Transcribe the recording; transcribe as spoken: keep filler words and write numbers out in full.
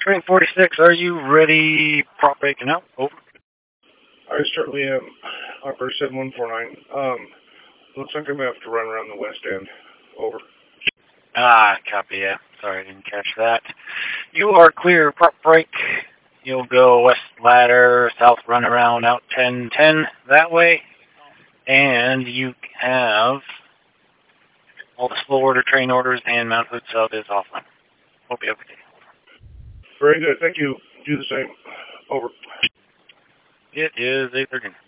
Train forty-six, are you ready? Prop breaking out. Over. I certainly am. Operator seven one four nine. Um, looks like I'm going to have to run around the west end. Over. Ah, copy, yeah. Sorry, I didn't catch that. You are clear, prop break. You'll go west ladder, south run around, out ten ten that way. And you have all the slow order train orders and Mount Hood sub is offline. Hope you have a good day. Very good. Thank you. Do the same. Over. It is eight thirteen.